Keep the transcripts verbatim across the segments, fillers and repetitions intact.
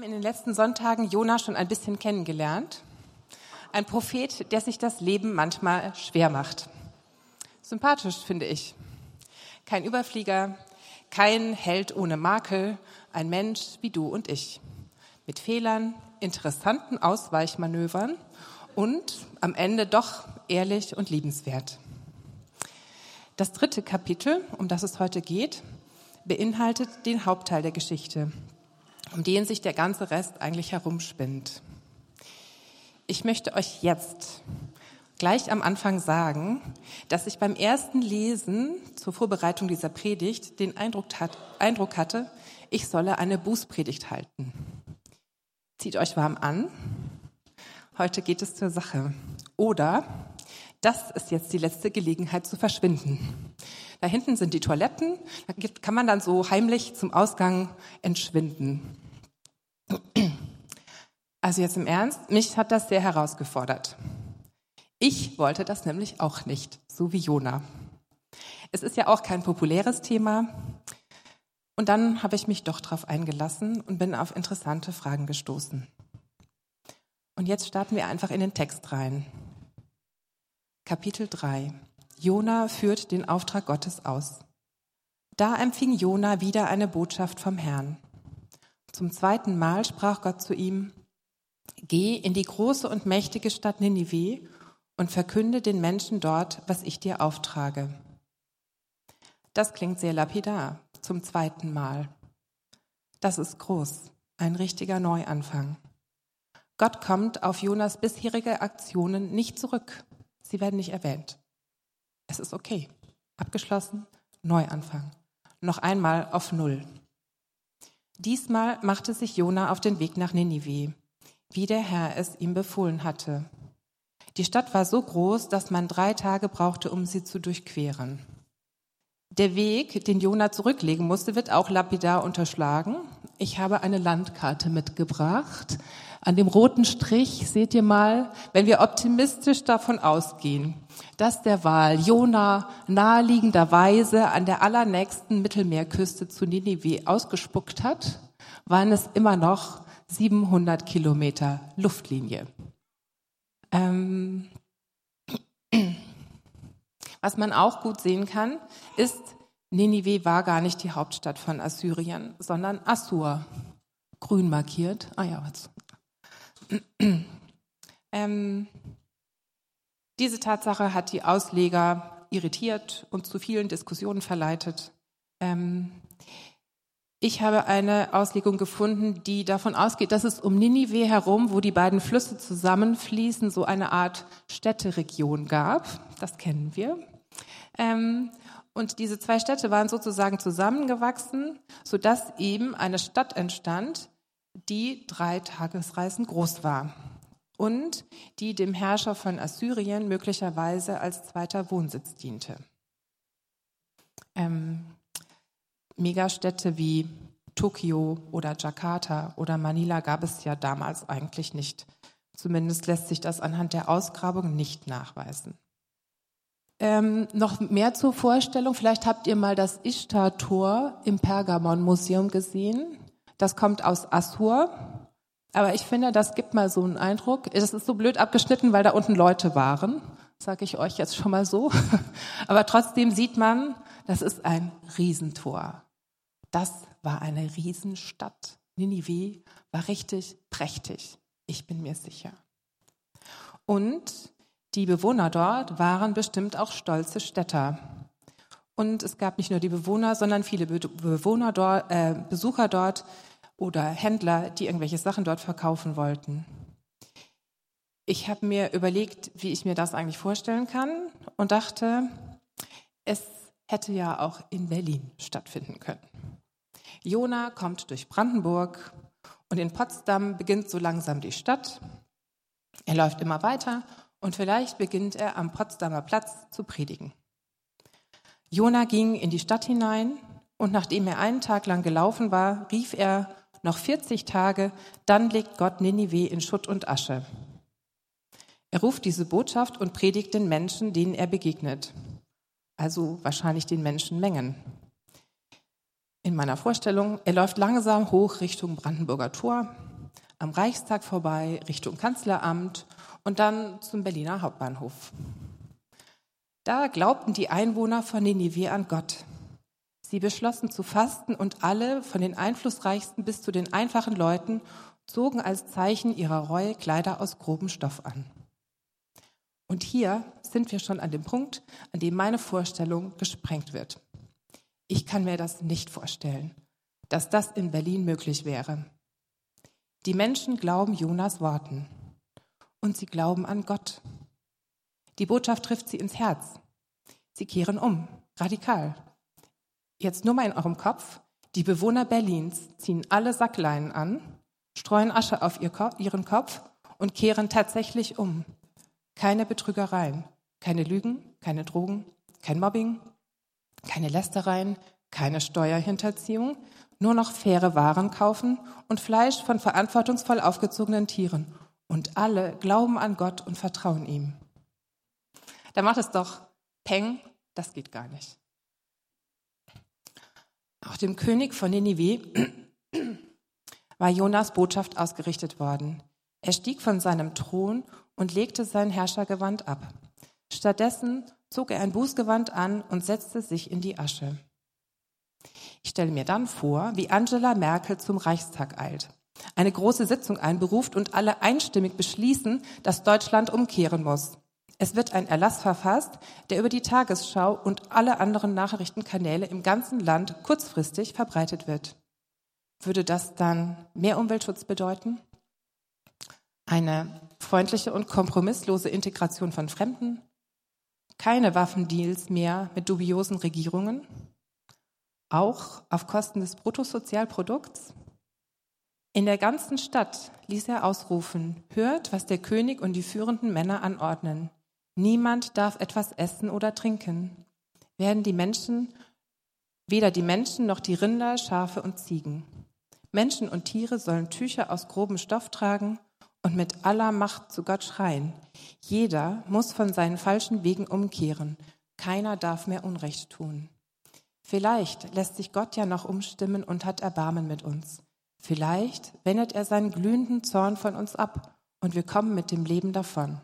haben in den letzten Sonntagen Jona schon ein bisschen kennengelernt. Ein Prophet, der sich das Leben manchmal schwer macht. Sympathisch, finde ich. Kein Überflieger, kein Held ohne Makel, ein Mensch wie du und ich. Mit Fehlern, interessanten Ausweichmanövern und am Ende doch ehrlich und liebenswert. Das dritte Kapitel, um das es heute geht, beinhaltet den Hauptteil der Geschichte, um den sich der ganze Rest eigentlich herumspinnt. Ich möchte euch jetzt gleich am Anfang sagen, dass ich beim ersten Lesen zur Vorbereitung dieser Predigt den Eindruck, hat, Eindruck hatte, ich solle eine Bußpredigt halten. Zieht euch warm an. Heute geht es zur Sache. Oder das ist jetzt die letzte Gelegenheit zu verschwinden. Da hinten sind die Toiletten, da kann man dann so heimlich zum Ausgang entschwinden. Also jetzt im Ernst, mich hat das sehr herausgefordert. Ich wollte das nämlich auch nicht, so wie Jona. Es ist ja auch kein populäres Thema. Und dann habe ich mich doch drauf eingelassen und bin auf interessante Fragen gestoßen. Und jetzt starten wir einfach in den Text rein. Kapitel drei. Jona führt den Auftrag Gottes aus. Da empfing Jona wieder eine Botschaft vom Herrn. Zum zweiten Mal sprach Gott zu ihm: Geh in die große und mächtige Stadt Ninive und verkünde den Menschen dort, was ich dir auftrage. Das klingt sehr lapidar, zum zweiten Mal. Das ist groß, ein richtiger Neuanfang. Gott kommt auf Jonas bisherige Aktionen nicht zurück. Sie werden nicht erwähnt. Es ist okay. Abgeschlossen, Neuanfang. Noch einmal auf Null. Diesmal machte sich Jona auf den Weg nach Ninive, wie der Herr es ihm befohlen hatte. Die Stadt war so groß, dass man drei Tage brauchte, um sie zu durchqueren. Der Weg, den Jona zurücklegen musste, wird auch lapidar unterschlagen. Ich habe eine Landkarte mitgebracht. An dem roten Strich seht ihr mal, wenn wir optimistisch davon ausgehen, dass der Wal Jona naheliegenderweise an der allernächsten Mittelmeerküste zu Ninive ausgespuckt hat, waren es immer noch siebenhundert Kilometer Luftlinie. Ähm, was man auch gut sehen kann, ist, Ninive war gar nicht die Hauptstadt von Assyrien, sondern Assur. Grün markiert. Ah ja, was? ähm, diese Tatsache hat die Ausleger irritiert und zu vielen Diskussionen verleitet. Ähm, ich habe eine Auslegung gefunden, die davon ausgeht, dass es um Ninive herum, wo die beiden Flüsse zusammenfließen, so eine Art Städteregion gab. Das kennen wir. Ähm, und diese zwei Städte waren sozusagen zusammengewachsen, sodass eben eine Stadt entstand, die drei Tagesreisen groß war und die dem Herrscher von Assyrien möglicherweise als zweiter Wohnsitz diente. Ähm, Megastädte wie Tokio oder Jakarta oder Manila gab es ja damals eigentlich nicht. Zumindest lässt sich das anhand der Ausgrabung nicht nachweisen. Ähm, noch mehr zur Vorstellung, vielleicht habt ihr mal das Ishtar-Tor im Pergamon-Museum gesehen. Das kommt aus Assur, aber ich finde, das gibt mal so einen Eindruck. Es ist so blöd abgeschnitten, weil da unten Leute waren, sage ich euch jetzt schon mal so. Aber trotzdem sieht man, das ist ein Riesentor. Das war eine Riesenstadt. Ninive war richtig prächtig, ich bin mir sicher. Und die Bewohner dort waren bestimmt auch stolze Städter. Und es gab nicht nur die Bewohner, sondern viele Bewohner dort, äh, Besucher dort oder Händler, die irgendwelche Sachen dort verkaufen wollten. Ich habe mir überlegt, wie ich mir das eigentlich vorstellen kann und dachte, es hätte ja auch in Berlin stattfinden können. Jona kommt durch Brandenburg und in Potsdam beginnt so langsam die Stadt. Er läuft immer weiter und vielleicht beginnt er am Potsdamer Platz zu predigen. Jona ging in die Stadt hinein und nachdem er einen Tag lang gelaufen war, rief er: Noch vierzig Tage, dann legt Gott Ninive in Schutt und Asche. Er ruft diese Botschaft und predigt den Menschen, denen er begegnet. Also wahrscheinlich den Menschenmengen. In meiner Vorstellung, er läuft langsam hoch Richtung Brandenburger Tor am Reichstag vorbei, Richtung Kanzleramt und dann zum Berliner Hauptbahnhof. Da glaubten die Einwohner von Ninive an Gott. Sie beschlossen zu fasten und alle, von den Einflussreichsten bis zu den einfachen Leuten, zogen als Zeichen ihrer Reue Kleider aus grobem Stoff an. Und hier sind wir schon an dem Punkt, an dem meine Vorstellung gesprengt wird. Ich kann mir das nicht vorstellen, dass das in Berlin möglich wäre. Die Menschen glauben Jonas Worten und sie glauben an Gott. Die Botschaft trifft sie ins Herz. Sie kehren um, radikal. Jetzt nur mal in eurem Kopf, die Bewohner Berlins ziehen alle Sackleinen an, streuen Asche auf ihr Ko- ihren Kopf und kehren tatsächlich um. Keine Betrügereien, keine Lügen, keine Drogen, kein Mobbing, keine Lästereien, keine Steuerhinterziehung, nur noch faire Waren kaufen und Fleisch von verantwortungsvoll aufgezogenen Tieren. Und alle glauben an Gott und vertrauen ihm. Da macht es doch Peng, das geht gar nicht. Auch dem König von Ninive war Jonas Botschaft ausgerichtet worden. Er stieg von seinem Thron und legte sein Herrschergewand ab. Stattdessen zog er ein Bußgewand an und setzte sich in die Asche. Ich stelle mir dann vor, wie Angela Merkel zum Reichstag eilt, eine große Sitzung einberuft und alle einstimmig beschließen, dass Deutschland umkehren muss. Es wird ein Erlass verfasst, der über die Tagesschau und alle anderen Nachrichtenkanäle im ganzen Land kurzfristig verbreitet wird. Würde das dann mehr Umweltschutz bedeuten? Eine freundliche und kompromisslose Integration von Fremden? Keine Waffendeals mehr mit dubiosen Regierungen? Auch auf Kosten des Bruttosozialprodukts? In der ganzen Stadt ließ er ausrufen, hört, was der König und die führenden Männer anordnen. Niemand darf etwas essen oder trinken. Werden die Menschen, weder die Menschen noch die Rinder, Schafe und Ziegen. Menschen und Tiere sollen Tücher aus grobem Stoff tragen und mit aller Macht zu Gott schreien. Jeder muss von seinen falschen Wegen umkehren. Keiner darf mehr Unrecht tun. Vielleicht lässt sich Gott ja noch umstimmen und hat Erbarmen mit uns. Vielleicht wendet er seinen glühenden Zorn von uns ab und wir kommen mit dem Leben davon.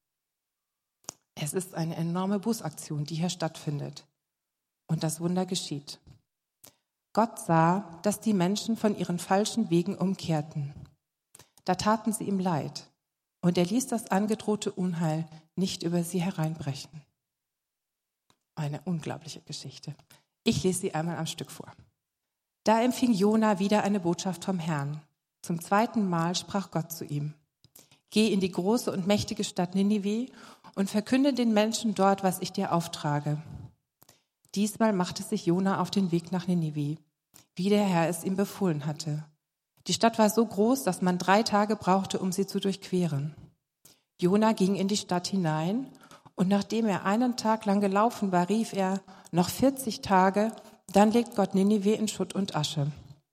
Es ist eine enorme Bußaktion, die hier stattfindet. Und das Wunder geschieht. Gott sah, dass die Menschen von ihren falschen Wegen umkehrten. Da taten sie ihm leid. Und er ließ das angedrohte Unheil nicht über sie hereinbrechen. Eine unglaubliche Geschichte. Ich lese sie einmal am Stück vor. Da empfing Jona wieder eine Botschaft vom Herrn. Zum zweiten Mal sprach Gott zu ihm: Geh in die große und mächtige Stadt Ninive und verkünde den Menschen dort, was ich dir auftrage. Diesmal machte sich Jona auf den Weg nach Ninive, wie der Herr es ihm befohlen hatte. Die Stadt war so groß, dass man drei Tage brauchte, um sie zu durchqueren. Jona ging in die Stadt hinein und nachdem er einen Tag lang gelaufen war, rief er: Noch vierzig Tage, dann legt Gott Ninive in Schutt und Asche.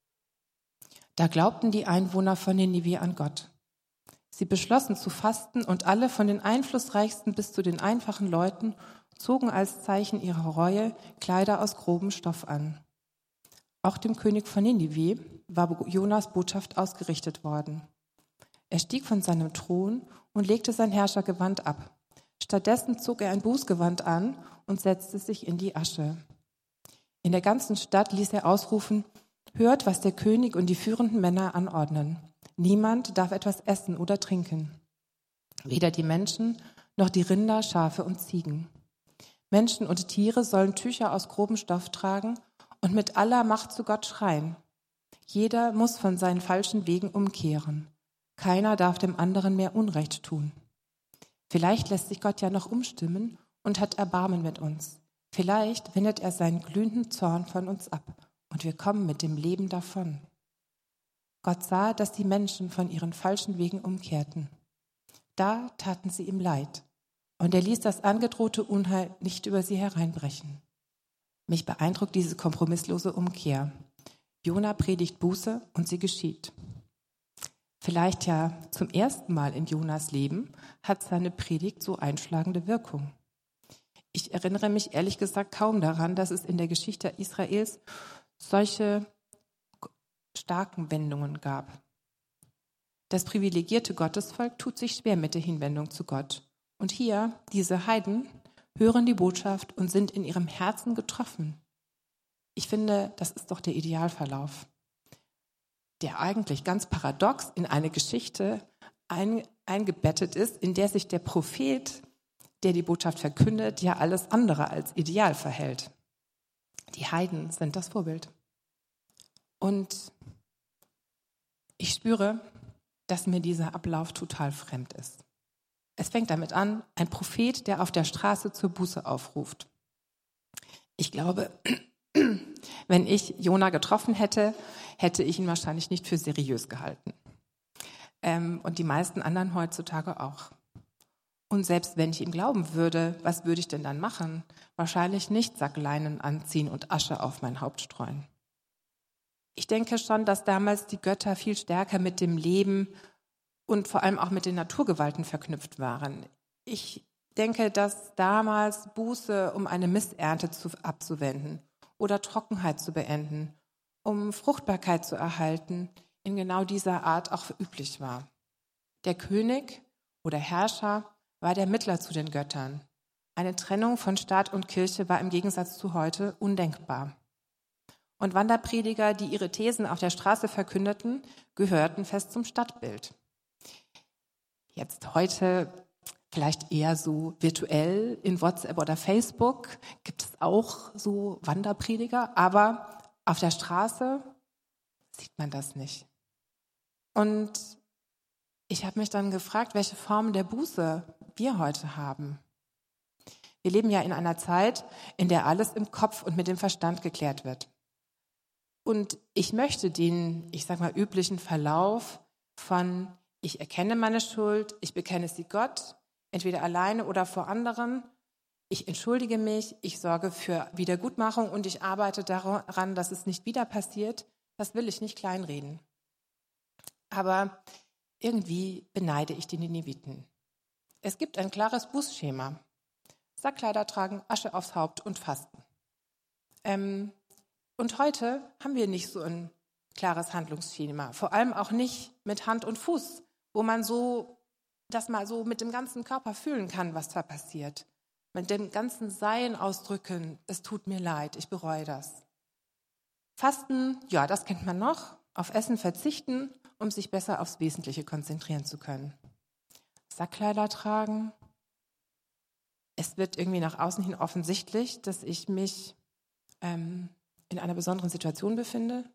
Da glaubten die Einwohner von Ninive an Gott. Sie beschlossen zu fasten und alle, von den Einflussreichsten bis zu den einfachen Leuten, zogen als Zeichen ihrer Reue Kleider aus grobem Stoff an. Auch dem König von Ninive war Jonas Botschaft ausgerichtet worden. Er stieg von seinem Thron und legte sein Herrschergewand ab. Stattdessen zog er ein Bußgewand an und setzte sich in die Asche. In der ganzen Stadt ließ er ausrufen: Hört, was der König und die führenden Männer anordnen. Niemand darf etwas essen oder trinken. Weder die Menschen noch die Rinder, Schafe und Ziegen. Menschen und Tiere sollen Tücher aus grobem Stoff tragen und mit aller Macht zu Gott schreien. Jeder muss von seinen falschen Wegen umkehren. Keiner darf dem anderen mehr Unrecht tun. Vielleicht lässt sich Gott ja noch umstimmen und hat Erbarmen mit uns. Vielleicht wendet er seinen glühenden Zorn von uns ab und wir kommen mit dem Leben davon. Gott sah, dass die Menschen von ihren falschen Wegen umkehrten. Da taten sie ihm leid und er ließ das angedrohte Unheil nicht über sie hereinbrechen. Mich beeindruckt diese kompromisslose Umkehr. Jona predigt Buße und sie geschieht. Vielleicht ja zum ersten Mal in Jonas Leben hat seine Predigt so einschlagende Wirkung. Ich erinnere mich ehrlich gesagt kaum daran, dass es in der Geschichte Israels solche starken Wendungen gab. Das privilegierte Gottesvolk tut sich schwer mit der Hinwendung zu Gott. Und hier, diese Heiden, hören die Botschaft und sind in ihrem Herzen getroffen. Ich finde, das ist doch der Idealverlauf, der eigentlich ganz paradox in eine Geschichte ein, eingebettet ist, in der sich der Prophet, der die Botschaft verkündet, ja alles andere als ideal verhält. Die Heiden sind das Vorbild. Und ich spüre, dass mir dieser Ablauf total fremd ist. Es fängt damit an, ein Prophet, der auf der Straße zur Buße aufruft. Ich glaube, wenn ich Jona getroffen hätte, hätte ich ihn wahrscheinlich nicht für seriös gehalten. Ähm, und die meisten anderen heutzutage auch. Und selbst wenn ich ihm glauben würde, was würde ich denn dann machen? Wahrscheinlich nicht Sackleinen anziehen und Asche auf mein Haupt streuen. Ich denke schon, dass damals die Götter viel stärker mit dem Leben und vor allem auch mit den Naturgewalten verknüpft waren. Ich denke, dass damals Buße, um eine Missernte zu, abzuwenden oder Trockenheit zu beenden, um Fruchtbarkeit zu erhalten, in genau dieser Art auch üblich war. Der König oder Herrscher war der Mittler zu den Göttern. Eine Trennung von Staat und Kirche war im Gegensatz zu heute undenkbar. Und Wanderprediger, die ihre Thesen auf der Straße verkündeten, gehörten fest zum Stadtbild. Jetzt heute vielleicht eher so virtuell in WhatsApp oder Facebook gibt es auch so Wanderprediger, aber auf der Straße sieht man das nicht. Und ich habe mich dann gefragt, welche Form der Buße wir heute haben. Wir leben ja in einer Zeit, in der alles im Kopf und mit dem Verstand geklärt wird. Und ich möchte den, ich sag mal, üblichen Verlauf von ich erkenne meine Schuld, ich bekenne sie Gott, entweder alleine oder vor anderen, ich entschuldige mich, ich sorge für Wiedergutmachung und ich arbeite daran, dass es nicht wieder passiert, das will ich nicht kleinreden. Aber irgendwie beneide ich die Nineviten. Es gibt ein klares Bußschema. Sackkleider tragen, Asche aufs Haupt und Fasten. Ähm, und heute haben wir nicht so ein klares Handlungsschema, vor allem auch nicht mit Hand und Fuß, wo man so das mal so mit dem ganzen Körper fühlen kann, was da passiert. Mit dem ganzen Sein ausdrücken, es tut mir leid, ich bereue das. Fasten, ja, das kennt man noch, auf Essen verzichten, um sich besser aufs Wesentliche konzentrieren zu können. Sackkleider tragen. Es wird irgendwie nach außen hin offensichtlich, dass ich mich ähm, in einer besonderen Situation befinde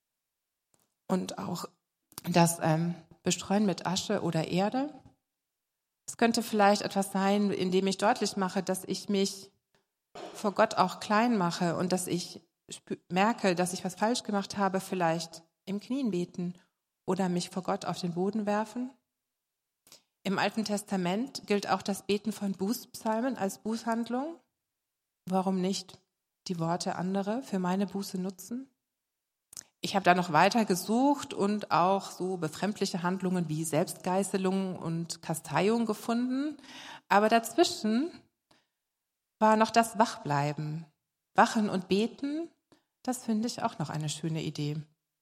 und auch das ähm, Bestreuen mit Asche oder Erde. Es könnte vielleicht etwas sein, in dem ich deutlich mache, dass ich mich vor Gott auch klein mache und dass ich spü- merke, dass ich was falsch gemacht habe, vielleicht im Knien beten oder mich vor Gott auf den Boden werfen. Im Alten Testament gilt auch das Beten von Bußpsalmen als Bußhandlung. Warum nicht die Worte anderer für meine Buße nutzen? Ich habe da noch weiter gesucht und auch so befremdliche Handlungen wie Selbstgeißelung und Kasteiung gefunden. Aber dazwischen war noch das Wachbleiben. Wachen und beten, das finde ich auch noch eine schöne Idee.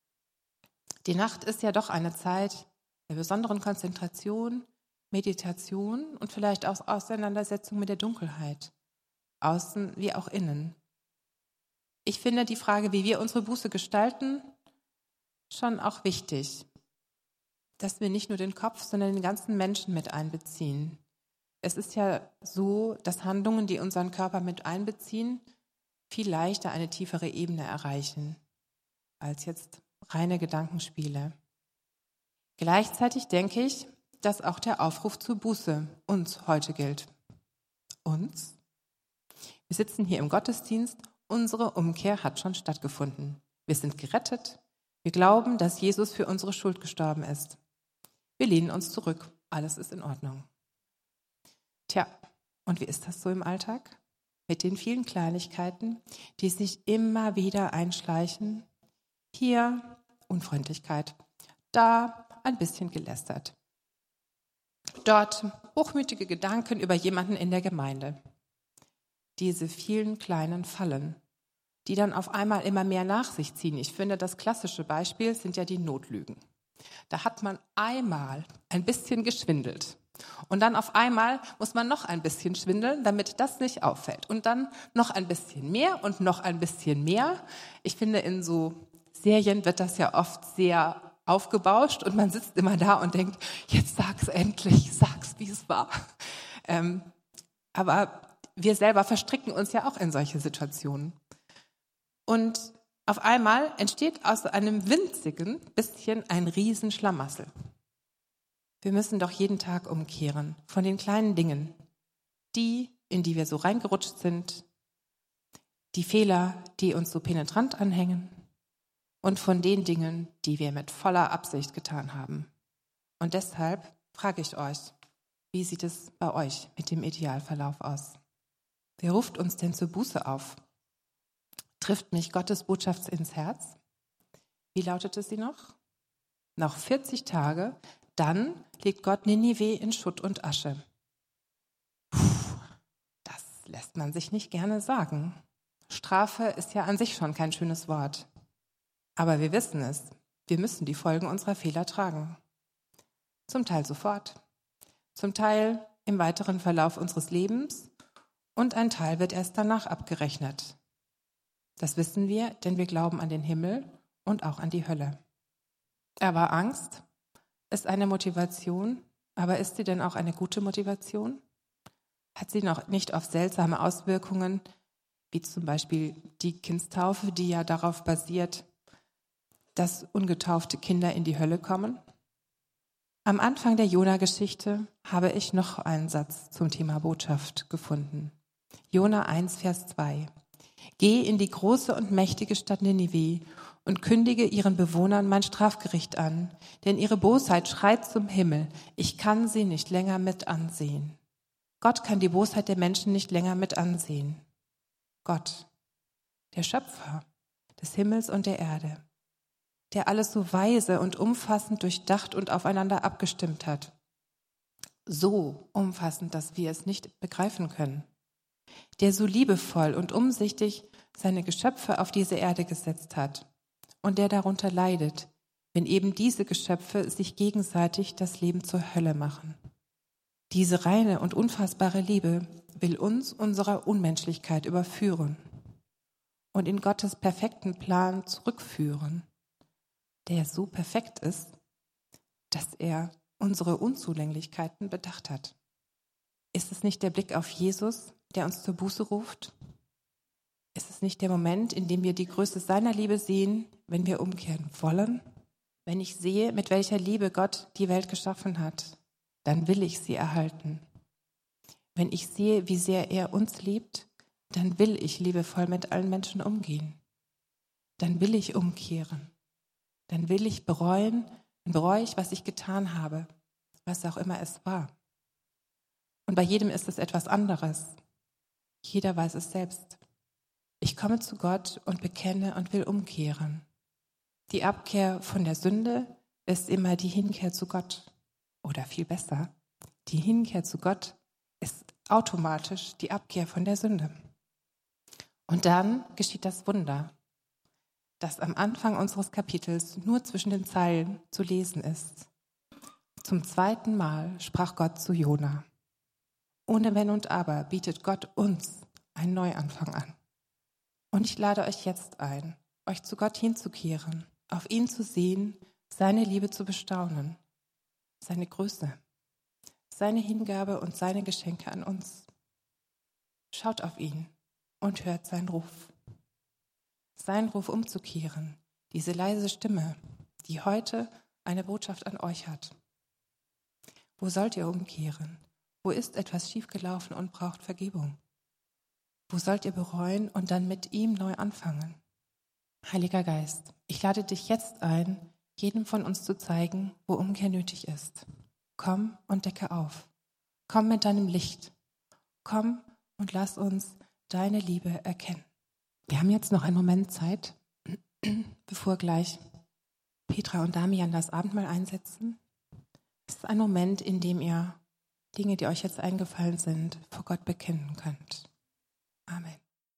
Die Nacht ist ja doch eine Zeit der besonderen Konzentration, Meditation und vielleicht auch Auseinandersetzung mit der Dunkelheit, außen wie auch innen. Ich finde die Frage, wie wir unsere Buße gestalten, schon auch wichtig, dass wir nicht nur den Kopf, sondern den ganzen Menschen mit einbeziehen. Es ist ja so, dass Handlungen, die unseren Körper mit einbeziehen, viel leichter eine tiefere Ebene erreichen, als jetzt reine Gedankenspiele. Gleichzeitig denke ich, dass auch der Aufruf zur Buße uns heute gilt. Uns? Wir sitzen hier im Gottesdienst, unsere Umkehr hat schon stattgefunden. Wir sind gerettet. Wir glauben, dass Jesus für unsere Schuld gestorben ist. Wir lehnen uns zurück. Alles ist in Ordnung. Tja, und wie ist das so im Alltag? Mit den vielen Kleinigkeiten, die sich immer wieder einschleichen. Hier Unfreundlichkeit, da ein bisschen gelästert. Dort hochmütige Gedanken über jemanden in der Gemeinde. Diese vielen kleinen Fallen, die dann auf einmal immer mehr nach sich ziehen. Ich finde, das klassische Beispiel sind ja die Notlügen. Da hat man einmal ein bisschen geschwindelt. Und dann auf einmal muss man noch ein bisschen schwindeln, damit das nicht auffällt. Und dann noch ein bisschen mehr und noch ein bisschen mehr. Ich finde, in so Serien wird das ja oft sehr aufgebauscht und man sitzt immer da und denkt, jetzt sag's endlich, sag's, wie es war. Ähm, aber wir selber verstricken uns ja auch in solche Situationen. Und auf einmal entsteht aus einem winzigen bisschen ein Riesenschlamassel. Wir müssen doch jeden Tag umkehren von den kleinen Dingen, die, in die wir so reingerutscht sind, die Fehler, die uns so penetrant anhängen und von den Dingen, die wir mit voller Absicht getan haben. Und deshalb frage ich euch, wie sieht es bei euch mit dem Idealverlauf aus? Wer ruft uns denn zur Buße auf? Trifft mich Gottes Botschaft ins Herz? Wie lautete sie noch? Noch vierzig Tage, dann legt Gott Ninive in Schutt und Asche. Puh, das lässt man sich nicht gerne sagen. Strafe ist ja an sich schon kein schönes Wort. Aber wir wissen es, wir müssen die Folgen unserer Fehler tragen. Zum Teil sofort, zum Teil im weiteren Verlauf unseres Lebens und ein Teil wird erst danach abgerechnet. Das wissen wir, denn wir glauben an den Himmel und auch an die Hölle. Aber Angst ist eine Motivation, aber ist sie denn auch eine gute Motivation? Hat sie noch nicht oft seltsame Auswirkungen, wie zum Beispiel die Kindstaufe, die ja darauf basiert, dass ungetaufte Kinder in die Hölle kommen? Am Anfang der Jona-Geschichte habe ich noch einen Satz zum Thema Botschaft gefunden. Jona eins, Vers zwei. Geh in die große und mächtige Stadt Ninive und kündige ihren Bewohnern mein Strafgericht an, denn ihre Bosheit schreit zum Himmel. Ich kann sie nicht länger mit ansehen. Gott kann die Bosheit der Menschen nicht länger mit ansehen. Gott, der Schöpfer des Himmels und der Erde, der alles so weise und umfassend durchdacht und aufeinander abgestimmt hat. So umfassend, dass wir es nicht begreifen können. Der so liebevoll und umsichtig seine Geschöpfe auf diese Erde gesetzt hat und der darunter leidet, wenn eben diese Geschöpfe sich gegenseitig das Leben zur Hölle machen. Diese reine und unfassbare Liebe will uns unserer Unmenschlichkeit überführen und in Gottes perfekten Plan zurückführen, der so perfekt ist, dass er unsere Unzulänglichkeiten bedacht hat. Ist es nicht der Blick auf Jesus, der uns zur Buße ruft? Ist es nicht der Moment, in dem wir die Größe seiner Liebe sehen, wenn wir umkehren wollen? Wenn ich sehe, mit welcher Liebe Gott die Welt geschaffen hat, dann will ich sie erhalten. Wenn ich sehe, wie sehr er uns liebt, dann will ich liebevoll mit allen Menschen umgehen. Dann will ich umkehren. Dann will ich bereuen, dann bereue ich, was ich getan habe, was auch immer es war. Und bei jedem ist es etwas anderes. Jeder weiß es selbst. Ich komme zu Gott und bekenne und will umkehren. Die Abkehr von der Sünde ist immer die Hinkehr zu Gott. Oder viel besser, die Hinkehr zu Gott ist automatisch die Abkehr von der Sünde. Und dann geschieht das Wunder, das am Anfang unseres Kapitels nur zwischen den Zeilen zu lesen ist. Zum zweiten Mal sprach Gott zu Jona. Ohne Wenn und Aber bietet Gott uns einen Neuanfang an. Und ich lade euch jetzt ein, euch zu Gott hinzukehren, auf ihn zu sehen, seine Liebe zu bestaunen, seine Größe, seine Hingabe und seine Geschenke an uns. Schaut auf ihn und hört seinen Ruf. Sein Ruf umzukehren, diese leise Stimme, die heute eine Botschaft an euch hat. Wo sollt ihr umkehren? Wo ist etwas schiefgelaufen und braucht Vergebung? Wo sollt ihr bereuen und dann mit ihm neu anfangen? Heiliger Geist, ich lade dich jetzt ein, jedem von uns zu zeigen, wo Umkehr nötig ist. Komm und decke auf. Komm mit deinem Licht. Komm und lass uns deine Liebe erkennen. Wir haben jetzt noch einen Moment Zeit, bevor gleich Petra und Damian das Abendmahl einsetzen. Es ist ein Moment, in dem ihr Dinge, die euch jetzt eingefallen sind, vor Gott bekennen könnt. Amen.